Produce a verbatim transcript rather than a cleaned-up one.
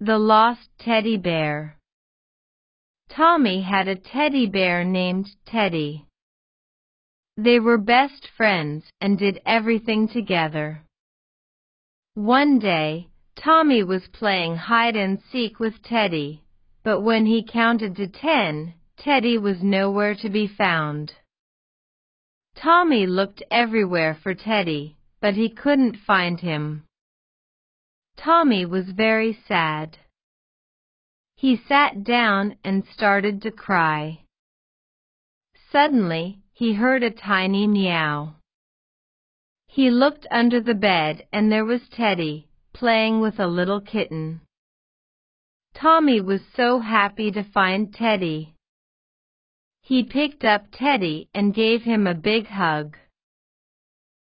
The Lost Teddy Bear. Tommy had a teddy bear named Teddy. They were best friends and did everything together. One day, Tommy was playing hide and seek with Teddy, but when he counted to ten, Teddy was nowhere to be found. Tommy looked everywhere for Teddy, but he couldn't find him. Tommy was very sad. He sat down and started to cry. Suddenly, he heard a tiny meow. He looked under the bed and there was Teddy, playing with a little kitten. Tommy was so happy to find Teddy. He picked up Teddy and gave him a big hug.